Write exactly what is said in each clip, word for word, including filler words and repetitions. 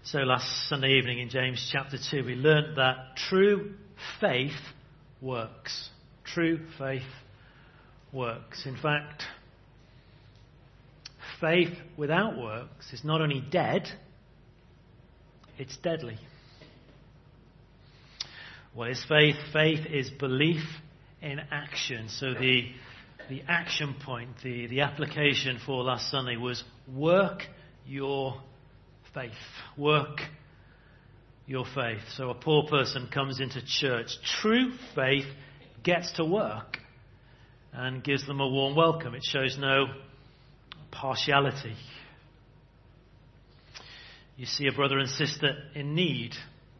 So last Sunday evening in James chapter two, we learnt that true faith works. True faith works. In fact, faith without works is not only dead, it's deadly. What is faith? Faith is belief in action. So the the action point, the, the application for last Sunday was work your faith. Work your faith. So a poor person comes into church. True faith gets to work and gives them a warm welcome. It shows no partiality. You see a brother and sister in need.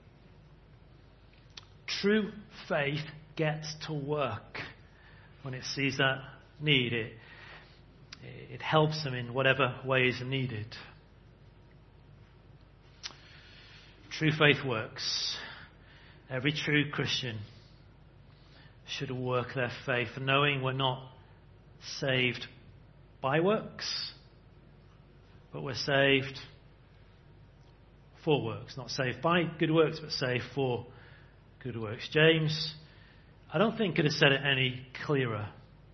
True faith gets to work when it sees that need. It, it helps them in whatever way is needed. True faith works. Every true Christian should work their faith, knowing we're not saved by works, but we're saved for works. Not saved by good works, but saved for good works. James, I don't think could have said it any clearer.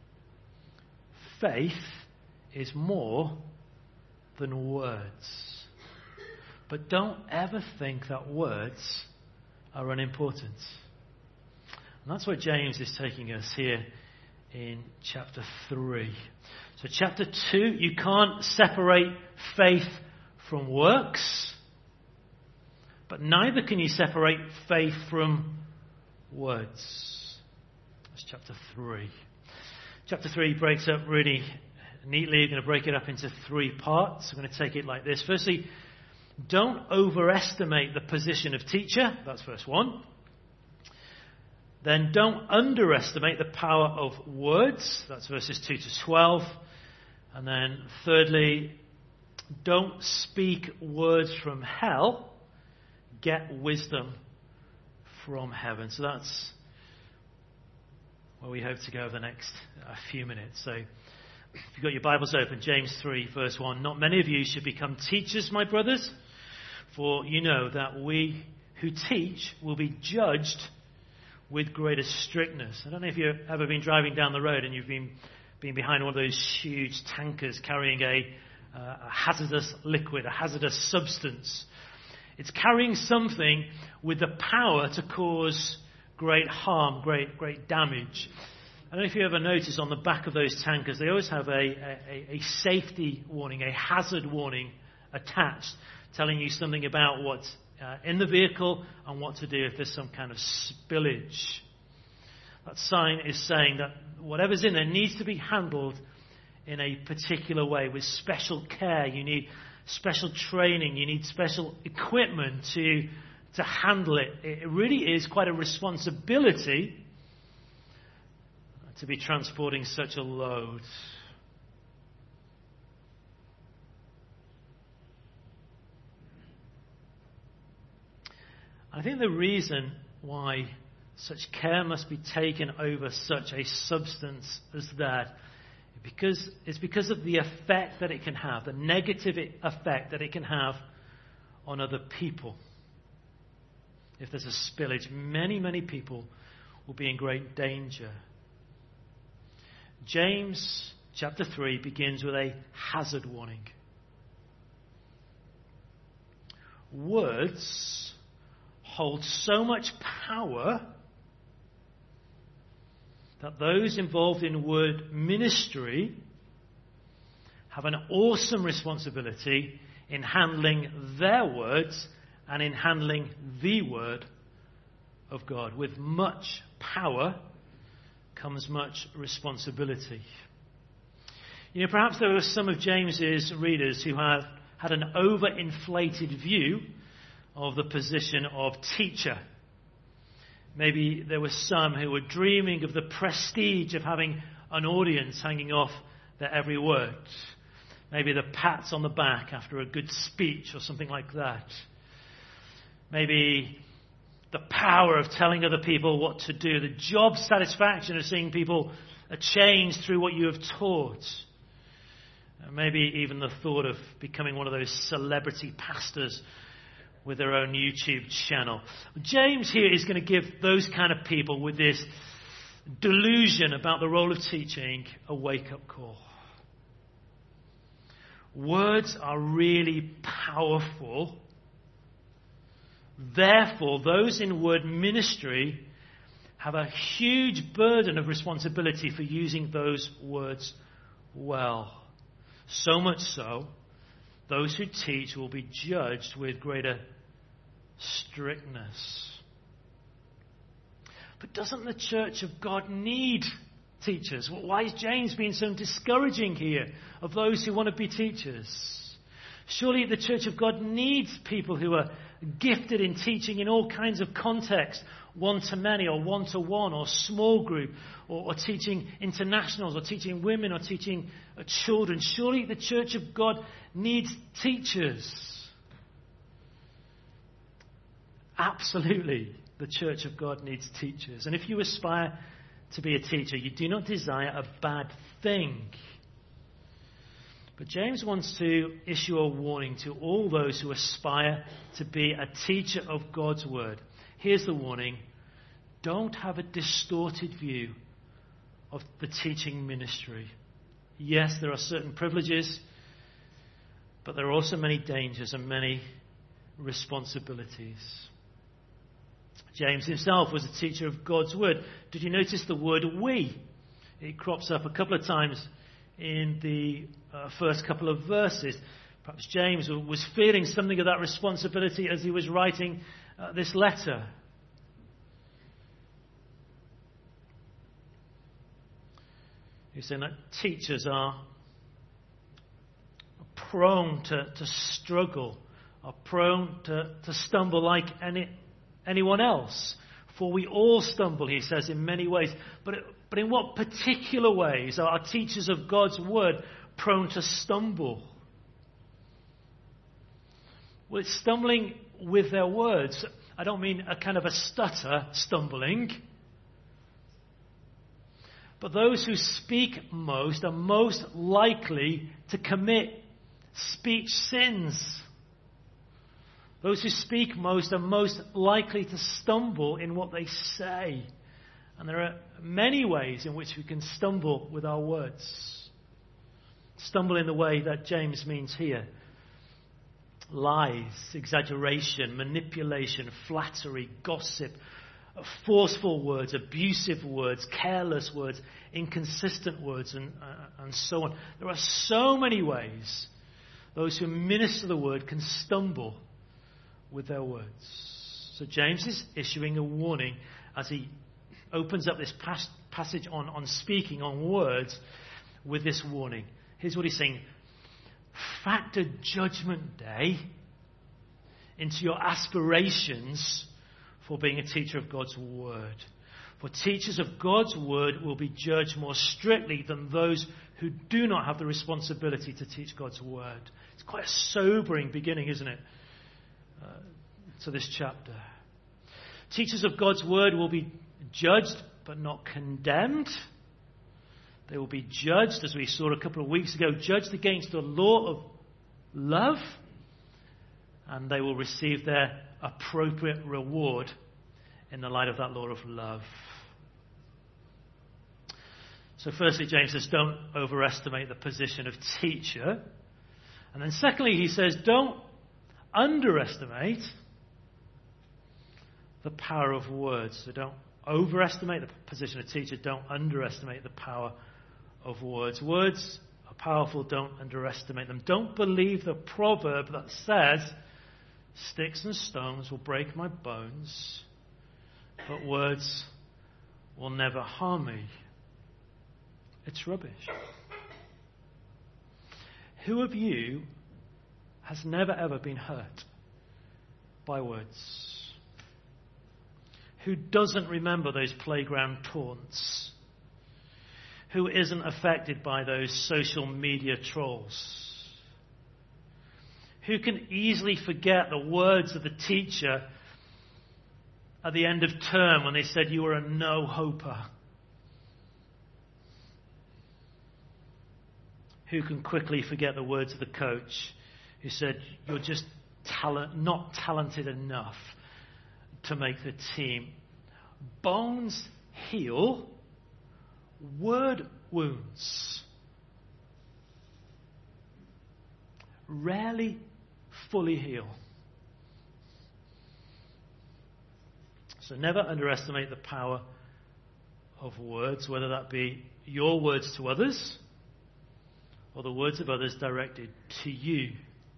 Faith is more than words. But don't ever think that words are unimportant. And that's where James is taking us here in chapter three. So chapter two, you can't separate faith from works, but neither can you separate faith from words. That's chapter three. Chapter three breaks up really neatly. We're going to break it up into three parts. We're going to take it like this. Firstly, don't overestimate the position of teacher. That's verse one. Then don't underestimate the power of words. That's verses two to twelve. And then thirdly, don't speak words from hell. Get wisdom from heaven. So that's where we hope to go over the next uh, few minutes. So if you've got your Bibles open, James three, verse one. Not many of you should become teachers, my brothers, for you know that we who teach will be judged with greater strictness. I don't know if you've ever been driving down the road and you've been, been behind one of those huge tankers carrying a, uh, a hazardous liquid, a hazardous substance. It's carrying something with the power to cause great harm, great great damage. I don't know if you ever notice on the back of those tankers, they always have a, a, a safety warning, a hazard warning attached, telling you something about what's uh, in the vehicle and what to do if there's some kind of spillage. That sign is saying that whatever's in there needs to be handled in a particular way with special care. You need special training, you need special equipment to to handle it. It really is quite a responsibility to be transporting such a load. I think the reason why such care must be taken over such a substance as that because it's because of the effect that it can have, the negative effect that it can have on other people. If there's a spillage, many, many people will be in great danger. James chapter three begins with a hazard warning. Words hold so much power that those involved in word ministry have an awesome responsibility in handling their words and in handling the word of God. With much power comes much responsibility. You know, perhaps there were some of James's readers who had had an overinflated view of the position of teacher. Maybe there were some who were dreaming of the prestige of having an audience hanging off their every word. Maybe the pats on the back after a good speech or something like that. Maybe the power of telling other people what to do. The job satisfaction of seeing people changed through what you have taught. Maybe even the thought of becoming one of those celebrity pastors with their own YouTube channel. James here is going to give those kind of people with this delusion about the role of teaching a wake-up call. Words are really powerful. Therefore, those in word ministry have a huge burden of responsibility for using those words well. So much so, those who teach will be judged with greater strictness. But doesn't the Church of God need teachers? Why is James being so discouraging here of those who want to be teachers? Surely the Church of God needs people who are gifted in teaching in all kinds of contexts, one-to-many or one-to-one or small group, or, or teaching internationals or teaching women or teaching uh, children. Surely the Church of God needs teachers. Absolutely, the Church of God needs teachers. And if you aspire to be a teacher, you do not desire a bad thing. But James wants to issue a warning to all those who aspire to be a teacher of God's word. Here's the warning. Don't have a distorted view of the teaching ministry. Yes, there are certain privileges, but there are also many dangers and many responsibilities. James himself was a teacher of God's word. Did you notice the word we? It crops up a couple of times in the uh, first couple of verses. Perhaps James was feeling something of that responsibility as he was writing uh, this letter. He's saying that teachers are prone to, to struggle, are prone to, to stumble like any, anyone else. For we all stumble, he says, in many ways. But, but in what particular ways are teachers of God's word prone to stumble? Well, it's stumbling with their words. I don't mean a kind of a stutter stumbling. But those who speak most are most likely to commit speech sins. Those who speak most are most likely to stumble in what they say. And there are many ways in which we can stumble with our words. Stumble in the way that James means here. Lies, exaggeration, manipulation, flattery, gossip, forceful words, abusive words, careless words, inconsistent words, and, uh, and so on. There are so many ways those who minister the word can stumble with their words. So James is issuing a warning as he opens up this pas- passage on, on speaking, on words, with this warning. Here's what he's saying. Factor Judgment Day into your aspirations for being a teacher of God's word. For teachers of God's word will be judged more strictly than those who do not have the responsibility to teach God's word. It's quite a sobering beginning, isn't it? Uh, to this chapter. Teachers of God's word will be judged but not condemned. They will be judged, as we saw a couple of weeks ago, judged against the law of love, and they will receive their appropriate reward in the light of that law of love. So firstly, James says, don't overestimate the position of teacher. And then secondly, he says, don't underestimate the power of words. So don't overestimate the position of teacher. Don't underestimate the power of words. Words are powerful. Don't underestimate them. Don't believe the proverb that says, sticks and stones will break my bones, but words will never harm me. It's rubbish. Who of you has never ever been hurt by words? Who doesn't remember those playground taunts? Who isn't affected by those social media trolls? Who can easily forget the words of the teacher at the end of term when they said you were a no-hoper? Who can quickly forget the words of the coach who said you're just talent, not talented enough to make the team. Bones heal, word wounds. Rarely fully heal. So never underestimate the power of words, whether that be your words to others or the words of others directed to you.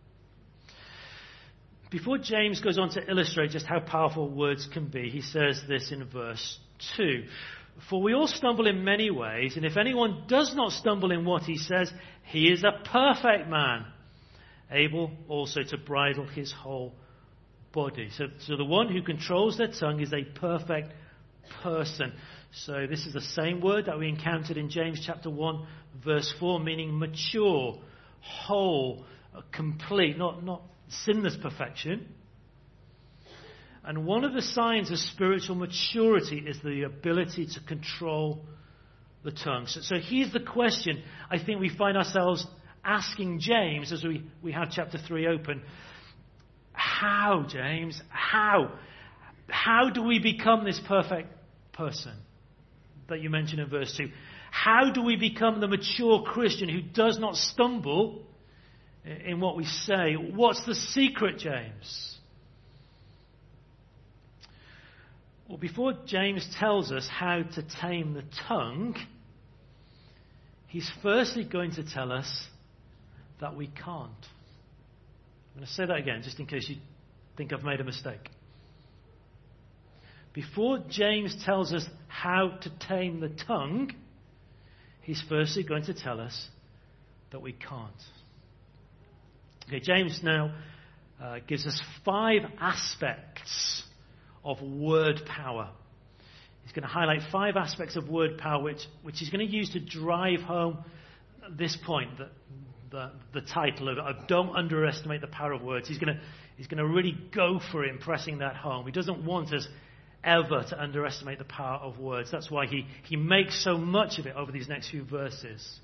Before James goes on to illustrate just how powerful words can be, he says this in verse two. For we all stumble in many ways, and if anyone does not stumble in what he says, he is a perfect man, able also to bridle his whole body. So, so the one who controls their tongue is a perfect person. So this is the same word that we encountered in James chapter one, verse four, meaning mature, whole, complete, not, not sinless perfection. And one of the signs of spiritual maturity is the ability to control the tongue. So, so here's the question I think we find ourselves asking James as we, we have chapter three open. How, James? How? How do we become this perfect person that you mentioned in verse two? How do we become the mature Christian who does not stumble in what we say? What's the secret, James? Well, before James tells us how to tame the tongue, he's firstly going to tell us that we can't. I'm going to say that again, just in case you think I've made a mistake. Before James tells us how to tame the tongue, he's firstly going to tell us that we can't. Okay, James now uh, gives us five aspects of word power. He's going to highlight five aspects of word power which, which he's going to use to drive home this point, that the, the title of, of Don't Underestimate the Power of Words. He's going to, he's going to really go for it, impressing that home. He doesn't want us ever to underestimate the power of words. That's why he, he makes so much of it over these next few verses.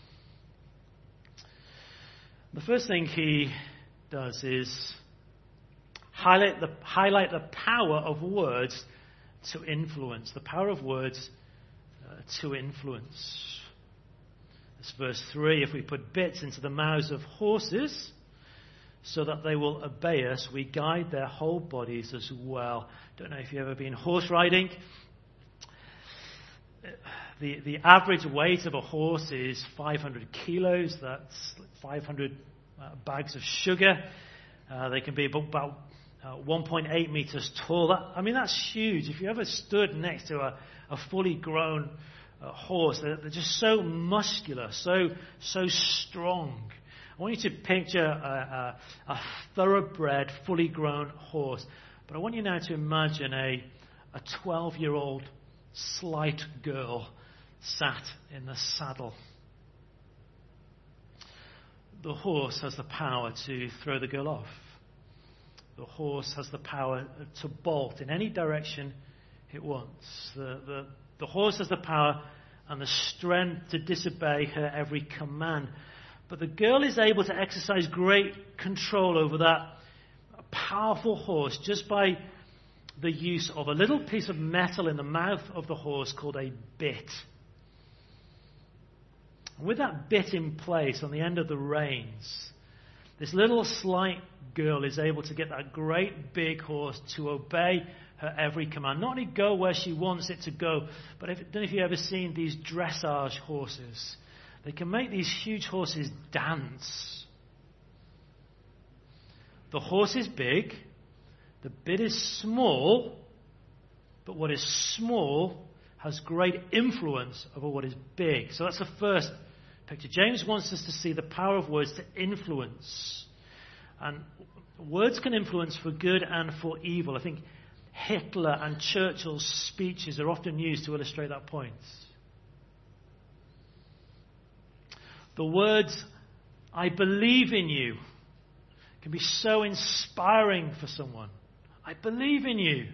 The first thing he does is highlight the, highlight the power of words to influence. The power of words uh, to influence. This verse three, if we put bits into the mouths of horses so that they will obey us, we guide their whole bodies as well. Don't know if you've ever been horse riding. The, the average weight of a horse is five hundred kilos. That's five hundred uh, bags of sugar. Uh, they can be about uh, one point eight meters tall. That, I mean, that's huge. If you ever stood next to a, a fully grown uh, horse, they're, they're just so muscular, so so strong. I want you to picture a, a, a thoroughbred, fully grown horse. But I want you now to imagine a a twelve-year-old slight girl sat in the saddle. The horse has the power to throw the girl off. The horse has the power to bolt in any direction it wants. The, the, the horse has the power and the strength to disobey her every command. But the girl is able to exercise great control over that powerful horse just by the use of a little piece of metal in the mouth of the horse called a bit. And with that bit in place on the end of the reins, this little slight girl is able to get that great big horse to obey her every command. Not only go where she wants it to go, but I don't know if you've ever seen these dressage horses. They can make these huge horses dance. The horse is big, the bit is small, but what is small has great influence over what is big. So that's the first picture. James wants us to see the power of words to influence. And words can influence for good and for evil. I think Hitler and Churchill's speeches are often used to illustrate that point. The words, "I believe in you," can be so inspiring for someone. I believe in you.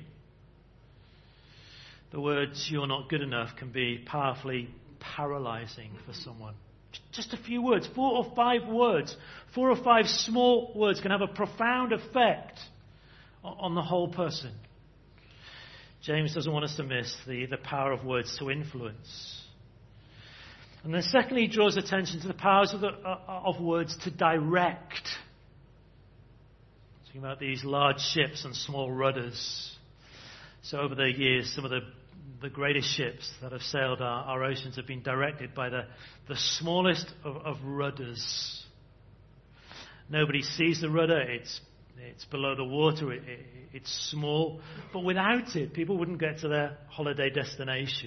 The words, "you're not good enough," can be powerfully paralyzing for someone. Just a few words, four or five words, four or five small words can have a profound effect on the whole person. James doesn't want us to miss the, the power of words to influence. And then secondly, he draws attention to the powers of, the, uh, of words to direct. Talking about these large ships and small rudders. So over the years, some of the, the greatest ships that have sailed our, our oceans have been directed by the, the smallest of, of rudders. Nobody sees the rudder. It's, it's below the water. It, it, it's small. But without it, people wouldn't get to their holiday destination.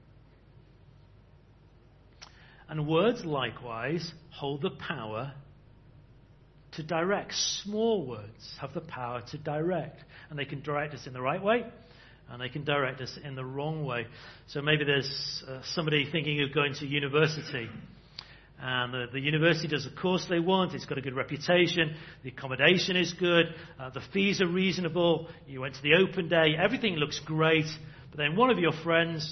And words, likewise, hold the power to direct. Small words have the power to direct. And they can direct us in the right way, and they can direct us in the wrong way. So maybe there's uh, somebody thinking of going to university. And the, the university does the course they want. It's got a good reputation. The accommodation is good. Uh, the fees are reasonable. You went to the open day. Everything looks great. But then one of your friends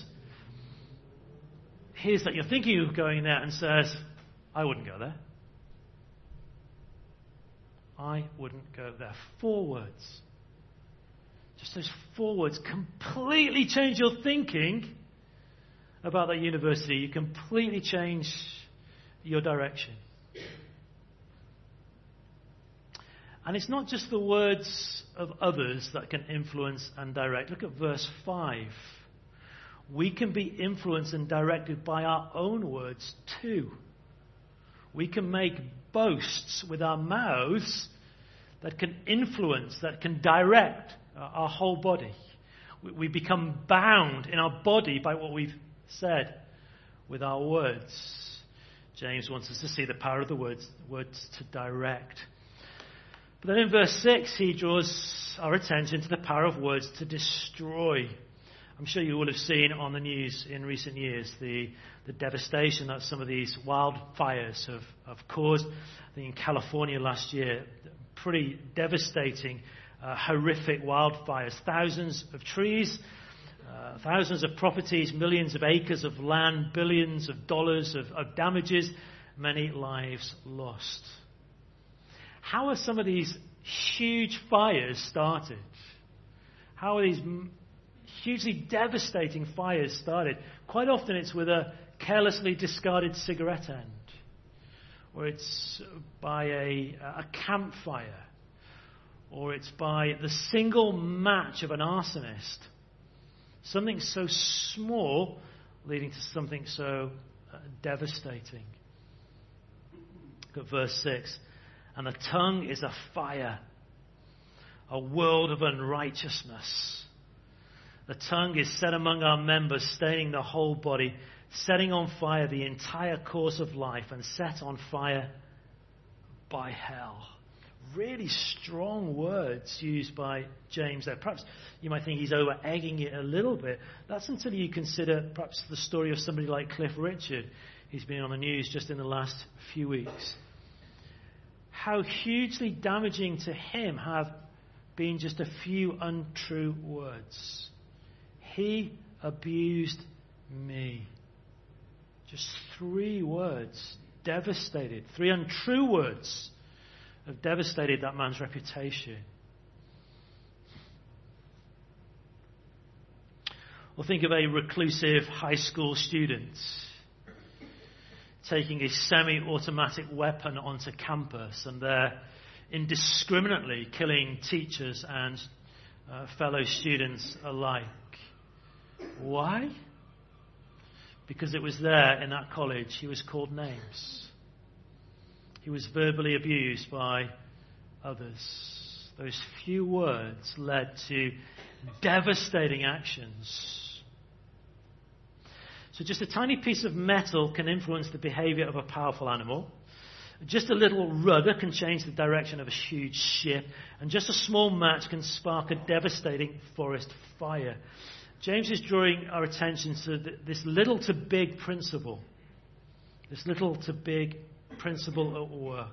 hears that you're thinking of going there and says, I wouldn't go there. I wouldn't go there. Four words. Just those four words completely change your thinking about that university. You completely change your direction. And it's not just the words of others that can influence and direct. Look at verse five. We can be influenced and directed by our own words too. We can make boasts with our mouths that can influence, that can direct our whole body. We become bound in our body by what we've said with our words. James wants us to see the power of the words, words to direct. But then in verse six, he draws our attention to the power of words to destroy. I'm sure you will have seen on the news in recent years the, the devastation that some of these wildfires have, have caused. I think in California last year, pretty devastating, uh, horrific wildfires. Thousands of trees, uh, thousands of properties, millions of acres of land, billions of dollars of, of damages, many lives lost. How are some of these huge fires started? How are these hugely devastating fires started? Quite often it's with a carelessly discarded cigarette end, or it's by a, a campfire, or it's by the single match of an arsonist. Something so small leading to something so uh, devastating. Look at verse six. And the tongue is a fire, a world of unrighteousness. The tongue is set among our members, staining the whole body, setting on fire the entire course of life, and set on fire by hell. Really strong words used by James there. Perhaps you might think he's over-egging it a little bit. That's until you consider perhaps the story of somebody like Cliff Richard. He's been on the news just in the last few weeks. How hugely damaging to him have been just a few untrue words. He abused me. Just three words devastated. Three untrue words have devastated that man's reputation. Or think of a reclusive high school student taking a semi-automatic weapon onto campus, and they're indiscriminately killing teachers and uh, fellow students alike. Why? Because it was there in that college he was called names. He was verbally abused by others. Those few words led to devastating actions. So just a tiny piece of metal can influence the behavior of a powerful animal. Just a little rudder can change the direction of a huge ship. And just a small match can spark a devastating forest fire. James is drawing our attention to this little to big principle. This little to big principle at work.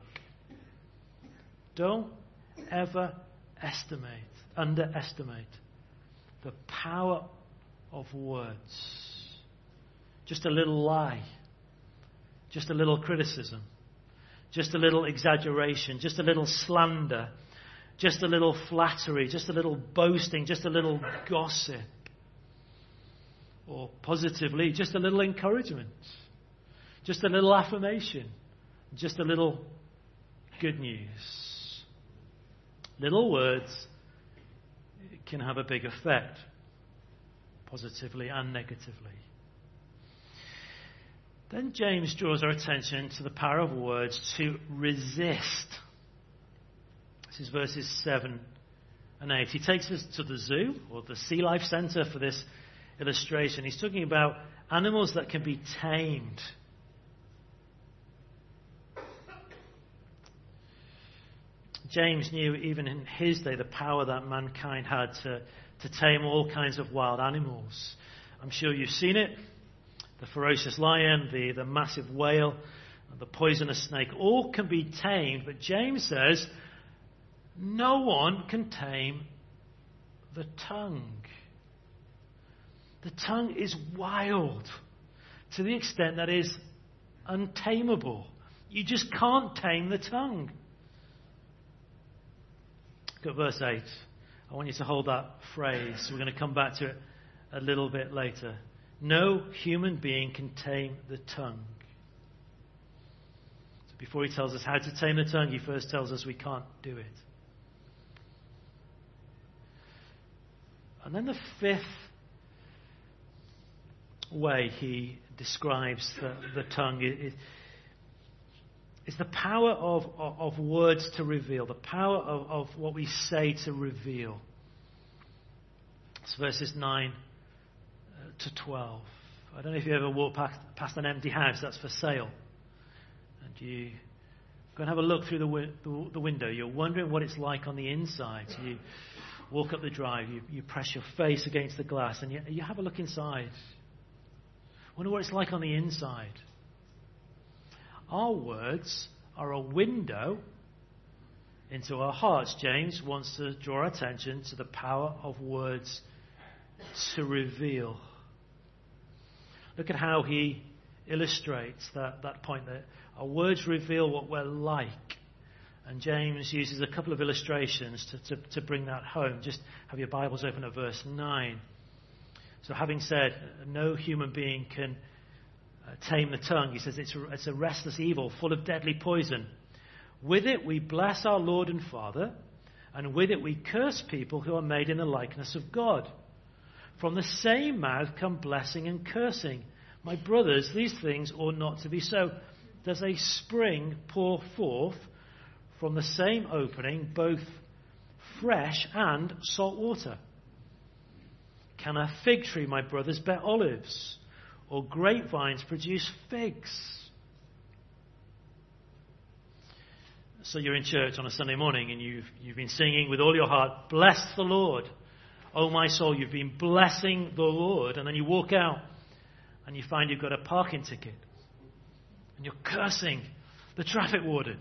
Don't ever estimate, underestimate the power of words. Just a little lie, just a little criticism, just a little exaggeration, just a little slander, just a little flattery, just a little boasting, just a little gossip. Or positively, just a little encouragement, just a little affirmation, just a little good news. Little words can have a big effect, positively and negatively. Then James draws our attention to the power of words to resist. This is verses seven and eight. He takes us to the zoo, or the Sea Life Centre, for this illustration. He's talking about animals that can be tamed. James knew even in his day the power that mankind had to, to tame all kinds of wild animals. I'm sure you've seen it. The ferocious lion, the, the massive whale, the poisonous snake, all can be tamed. But James says, no one can tame the tongue. The tongue is wild to the extent that it is untamable. You just can't tame the tongue. Look at verse eight. I want you to hold that phrase. We're going to come back to it a little bit later. No human being can tame the tongue. So before he tells us how to tame the tongue, he first tells us we can't do it. And then the fifth way he describes the, the tongue is, is the power of, of, of words to reveal, the power of, of what we say to reveal. It's verses nine to twelve. I don't know if you ever walk past, past an empty house that's for sale, and you go and have a look through the, wi- the, the window. You're wondering what it's like on the inside. So you walk up the drive, you, you press your face against the glass, and you, you have a look inside. Wonder what it's like on the inside. Our words are a window into our hearts. James wants to draw our attention to the power of words to reveal. Look at how he illustrates that, that point, that our words reveal what we're like. And James uses a couple of illustrations to, to, to bring that home. Just have your Bibles open at verse nine. So having said, no human being can uh, tame the tongue, he says it's a, it's a restless evil full of deadly poison. With it we bless our Lord and Father, and with it we curse people who are made in the likeness of God. From the same mouth come blessing and cursing. My brothers, these things ought not to be so. Does a spring pour forth from the same opening both fresh and salt water? Can a fig tree, my brothers, bear olives, or grapevines produce figs? So you're in church on a Sunday morning and you've, you've been singing with all your heart, bless the Lord. Oh, my soul, you've been blessing the Lord. And then you walk out and you find you've got a parking ticket. And you're cursing the traffic warden.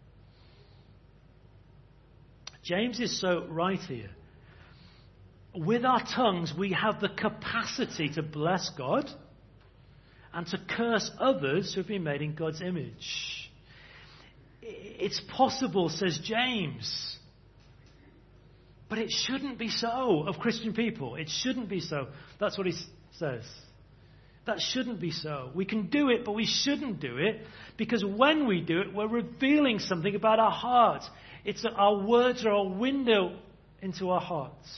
James is so right here. With our tongues, we have the capacity to bless God and to curse others who have been made in God's image. It's possible, says James. But it shouldn't be so of Christian people. It shouldn't be so. That's what he says. That shouldn't be so. We can do it, but we shouldn't do it, because when we do it, we're revealing something about our heart. It's that our words are a window into our hearts.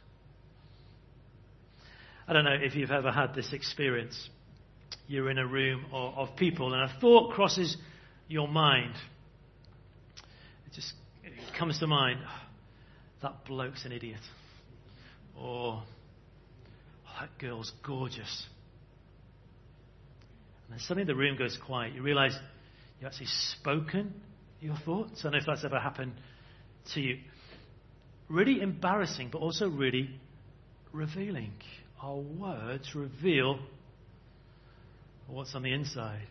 I don't know if you've ever had this experience. You're in a room of, of people and a thought crosses your mind. It just it comes to mind, oh, that bloke's an idiot. Or, oh, that girl's gorgeous. And then suddenly the room goes quiet. You realize you've actually spoken your thoughts. I don't know if that's ever happened to you. Really embarrassing, but also really revealing. Our words reveal what's on the inside.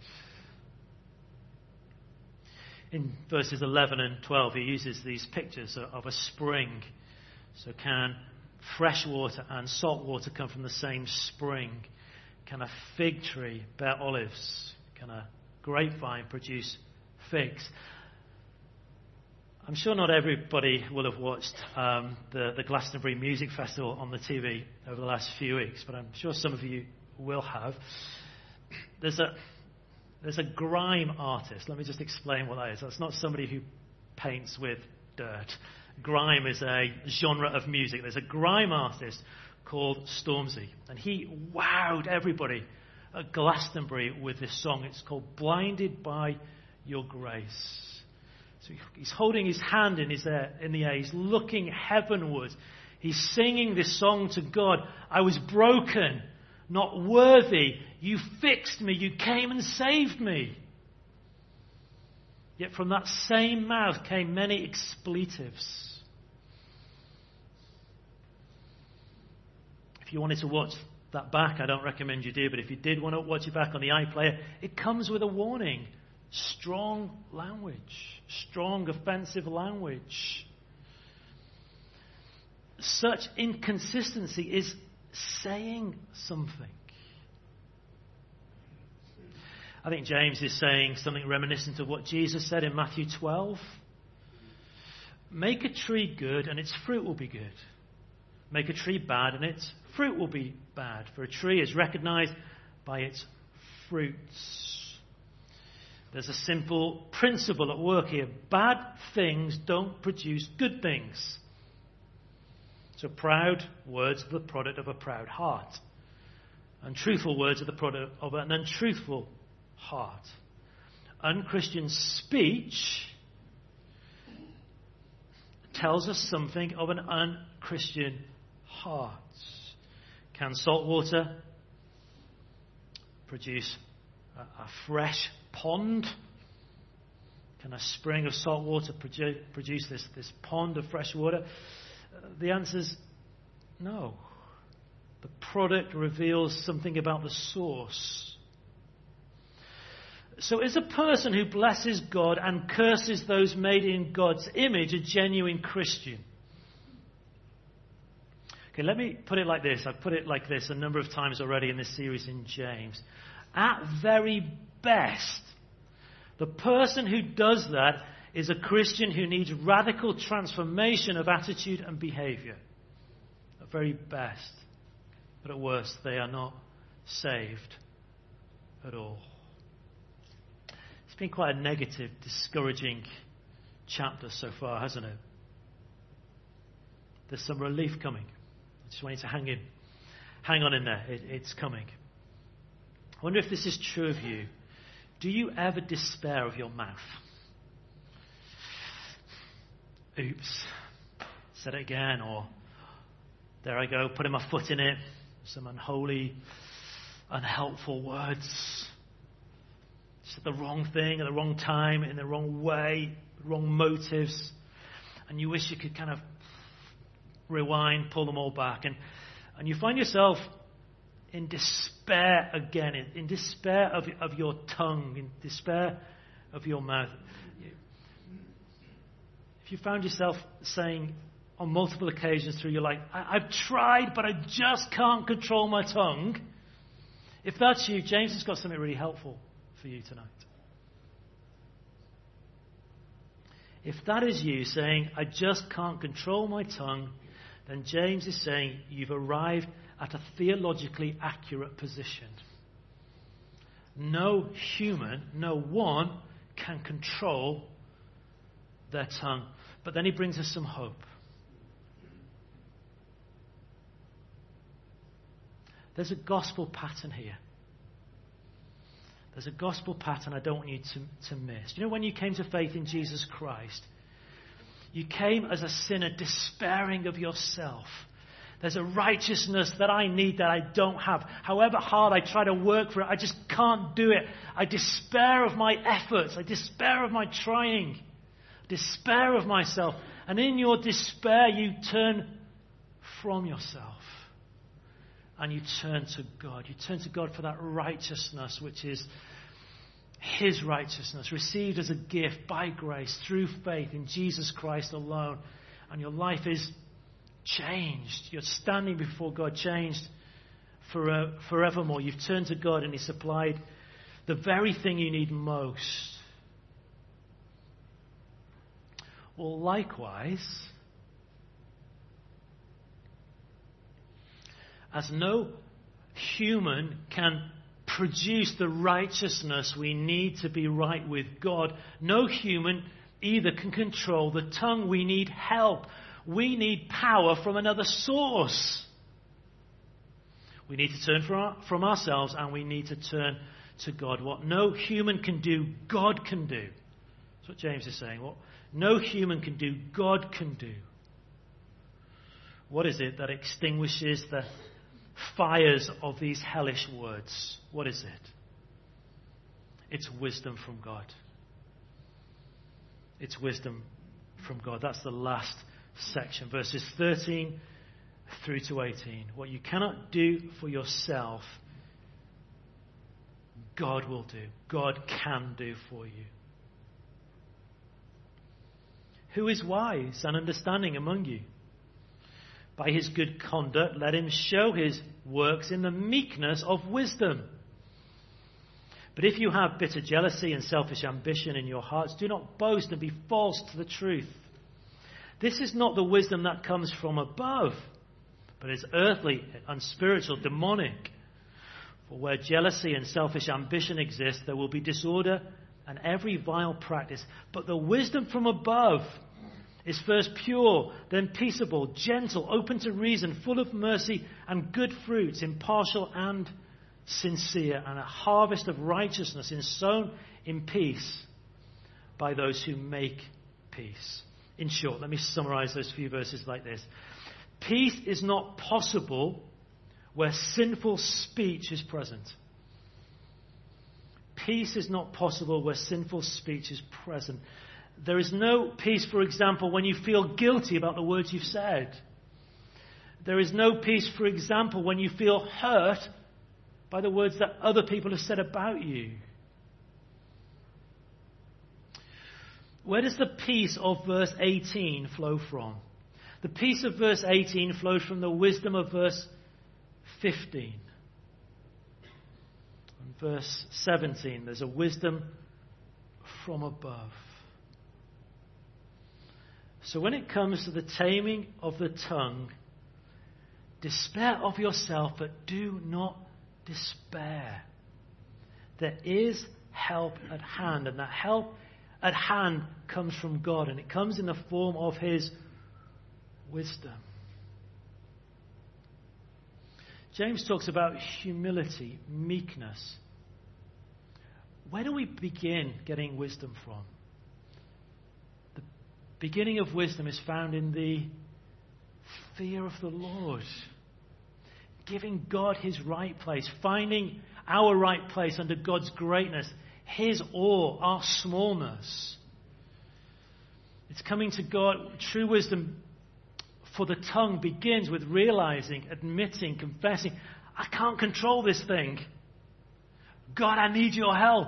In verses eleven and twelve, he uses these pictures of a spring. So can fresh water and salt water come from the same spring? Can a fig tree bear olives? Can a grapevine produce figs. I'm sure not everybody will have watched um, the, the Glastonbury Music Festival on the T V over the last few weeks, but I'm sure some of you will have. There's a there's a grime artist. Let me just explain what that is. That's not somebody who paints with dirt. Grime is a genre of music. There's a grime artist called Stormzy, and he wowed everybody at Glastonbury with this song. It's called Blinded by Your Grace. So he's holding his hand in, his air, in the air. He's looking heavenward. He's singing this song to God. I was broken, not worthy. You fixed me. You came and saved me. Yet from that same mouth came many expletives. If you wanted to watch that back, I don't recommend you do, but if you did want to watch it back on the iPlayer, it comes with a warning. Strong language. Strong offensive language. Such inconsistency is saying something. I think James is saying something reminiscent of what Jesus said in Matthew twelve. Make a tree good and its fruit will be good. Make a tree bad and its fruit will be bad. For a tree is recognized by its fruits. There's a simple principle at work here. Bad things don't produce good things. So proud words are the product of a proud heart. Untruthful words are the product of an untruthful heart. Unchristian speech tells us something of an unchristian heart. Can salt water produce a, a fresh pond? Can a spring of salt water produ- produce this, this pond of fresh water? Uh, the answer is no. The product reveals something about the source. So is a person who blesses God and curses those made in God's image a genuine Christian? Okay, let me put it like this. I've put it like this a number of times already in this series in James. At very best, the person who does that is a Christian who needs radical transformation of attitude and behavior. At very best. But at worst, they are not saved at all. It's been quite a negative, discouraging chapter so far, hasn't it? There's some relief coming. I just want you to hang in. Hang on in there. It, it's coming. I wonder if this is true of you. Do you ever despair of your mouth? Oops. Said it again. Or there I go, putting my foot in it. Some unholy, unhelpful words. Said the wrong thing at the wrong time, in the wrong way, wrong motives. And you wish you could kind of rewind, pull them all back. And, and you find yourself in despair again, in, in despair of, of your tongue, in despair of your mouth. If you found yourself saying on multiple occasions through your life, I, I've tried, but I just can't control my tongue. If that's you, James has got something really helpful for you tonight. If that is you saying, I just can't control my tongue, then James is saying you've arrived at a theologically accurate position. No human, no one can control their tongue. But then he brings us some hope. There's a gospel pattern here. There's a gospel pattern I don't want you to, to miss. You know, when you came to faith in Jesus Christ, you came as a sinner despairing of yourself. There's a righteousness that I need that I don't have. However hard I try to work for it, I just can't do it. I despair of my efforts. I despair of my trying. Despair of myself. And in your despair, you turn from yourself. And you turn to God. You turn to God for that righteousness, which is His righteousness, received as a gift by grace through faith in Jesus Christ alone. And your life is changed. You're standing before God, changed for, uh, forevermore. You've turned to God and He supplied the very thing you need most. Well, likewise, as no human can produce the righteousness we need to be right with God, no human either can control the tongue. We need help. We need power from another source. We need to turn from, our, from ourselves, and we need to turn to God. What no human can do, God can do. That's what James is saying. What no human can do, God can do. What is it that extinguishes the fires of these hellish words? What is it? It's wisdom from God. It's wisdom from God. That's the last section, verses thirteen through to eighteen. What you cannot do for yourself, God will do. God can do for you. Who is wise and understanding among you? By his good conduct, let him show his works in the meekness of wisdom. But if you have bitter jealousy and selfish ambition in your hearts, do not boast and be false to the truth. This is not the wisdom that comes from above, but is earthly, unspiritual, demonic. For where jealousy and selfish ambition exist, there will be disorder and every vile practice. But the wisdom from above is first pure, then peaceable, gentle, open to reason, full of mercy and good fruits, impartial and sincere, and a harvest of righteousness is sown in peace by those who make peace. In short, let me summarize those few verses like this. Peace is not possible where sinful speech is present. Peace is not possible where sinful speech is present. There is no peace, for example, when you feel guilty about the words you've said. There is no peace, for example, when you feel hurt by the words that other people have said about you. Where does the peace of verse eighteen flow from? The peace of verse eighteen flows from the wisdom of verse fifteen. And verse seventeen, there's a wisdom from above. So when it comes to the taming of the tongue, despair of yourself, but do not despair. There is help at hand, and that help at hand comes from God, and it comes in the form of his wisdom. James talks about humility, meekness. Where do we begin getting wisdom from? The beginning of wisdom is found in the fear of the Lord. Giving God his right place, finding our right place under God's greatness, his awe, our smallness. It's coming to God. True wisdom for the tongue begins with realizing, admitting, confessing, I can't control this thing. God, I need your help.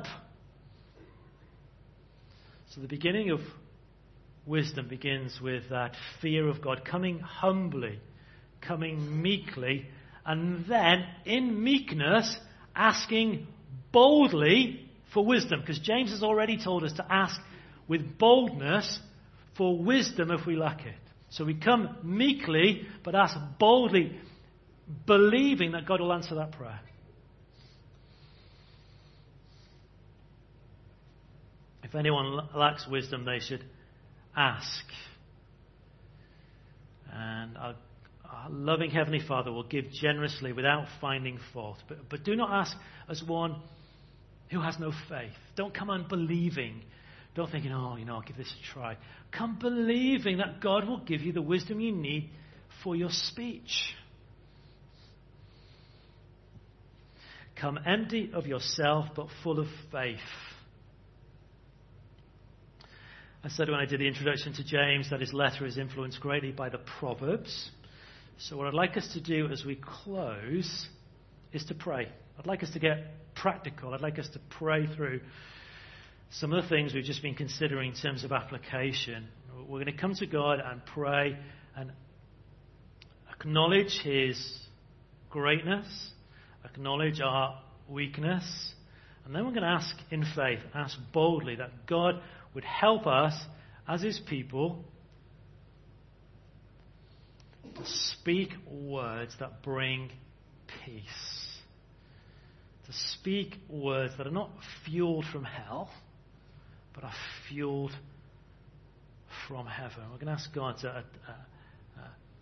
So the beginning of wisdom begins with that fear of God, coming humbly, coming meekly, and then in meekness asking boldly for wisdom. Because James has already told us to ask with boldness for wisdom if we lack it. So we come meekly, but ask boldly, believing that God will answer that prayer. If anyone lacks wisdom, they should ask. And our, our loving Heavenly Father will give generously without finding fault. But, but do not ask as one who has no faith. Don't come unbelieving. Don't thinking, oh, you know, I'll give this a try. Come believing that God will give you the wisdom you need for your speech. Come empty of yourself, but full of faith. I said when I did the introduction to James that his letter is influenced greatly by the Proverbs. So what I'd like us to do as we close is to pray. I'd like us to get practical. I'd like us to pray through some of the things we've just been considering in terms of application. We're going to come to God and pray and acknowledge his greatness, acknowledge our weakness, And then we're going to ask in faith, ask boldly that God would help us as his people to speak words that bring peace. To speak words that are not fueled from hell, but are fueled from heaven. We're going to ask God to uh, uh,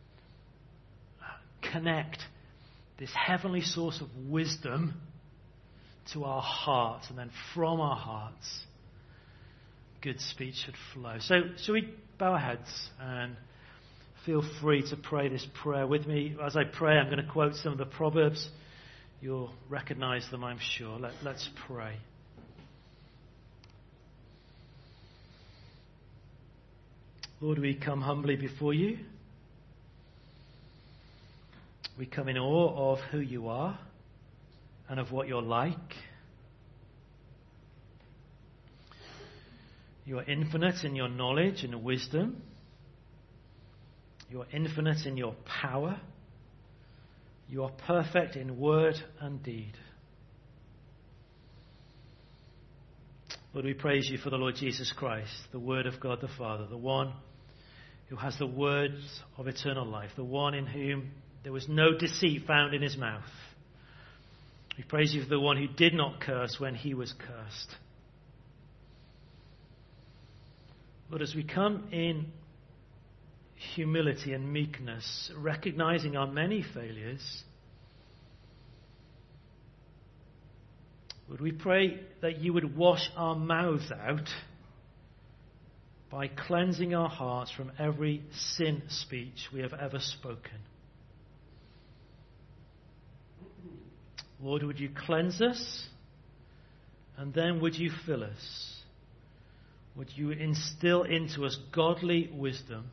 uh, connect this heavenly source of wisdom to our hearts, and then from our hearts, good speech should flow. So, shall we bow our heads and feel free to pray this prayer with me? As I pray, I'm going to quote some of the Proverbs. You'll recognize them, I'm sure. Let, let's pray. Lord, we come humbly before you. We come in awe of who you are and of what you're like. You are infinite in your knowledge and wisdom. You are infinite in your power. You are perfect in word and deed. Lord, we praise you for the Lord Jesus Christ, the Word of God the Father, the one who has the words of eternal life, the one in whom there was no deceit found in his mouth. We praise you for the one who did not curse when he was cursed. Lord, as we come in humility and meekness, recognizing our many failures, Lord, we pray that you would wash our mouths out by cleansing our hearts from every sin speech we have ever spoken. Lord, would you cleanse us, and then would you fill us? Would you instill into us godly wisdom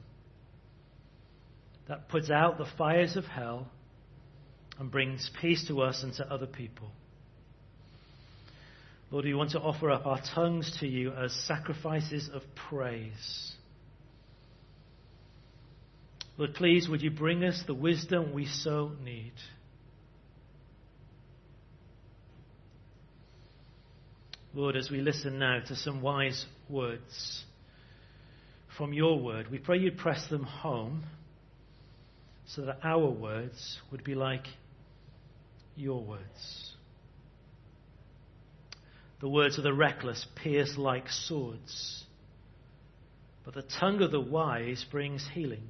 that puts out the fires of hell and brings peace to us and to other people? Lord, we want to offer up our tongues to you as sacrifices of praise. Lord, please, would you bring us the wisdom we so need? Lord, as we listen now to some wise words from your word, we pray you'd press them home so that our words would be like your words. The words of the reckless pierce like swords, but the tongue of the wise brings healing.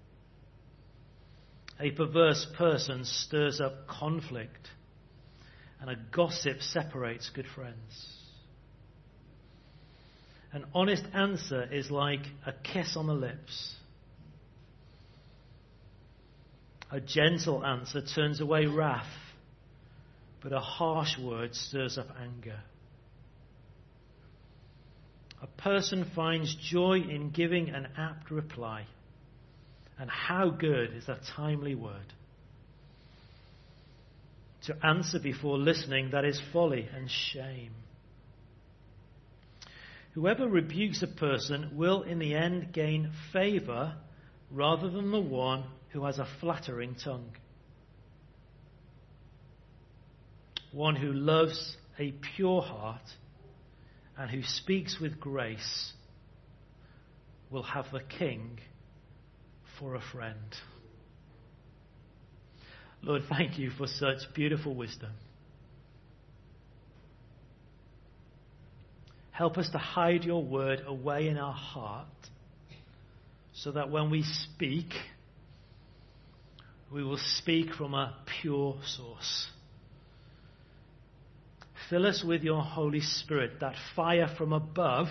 A perverse person stirs up conflict, and a gossip separates good friends. An honest answer is like a kiss on the lips. A gentle answer turns away wrath, but a harsh word stirs up anger. A person finds joy in giving an apt reply, and how good is a timely word. To answer before listening, that is folly and shame. Whoever rebukes a person will in the end gain favor rather than the one who has a flattering tongue. One who loves a pure heart and who speaks with grace will have the king for a friend. Lord, thank you for such beautiful wisdom. Help us to hide your word away in our heart so that when we speak, we will speak from a pure source. Fill us with your Holy Spirit, that fire from above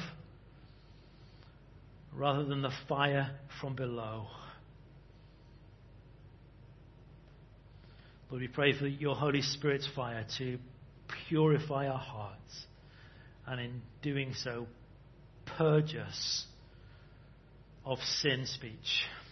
rather than the fire from below. Lord, we pray for your Holy Spirit's fire to purify our hearts, and in doing so, purge us of sin speech.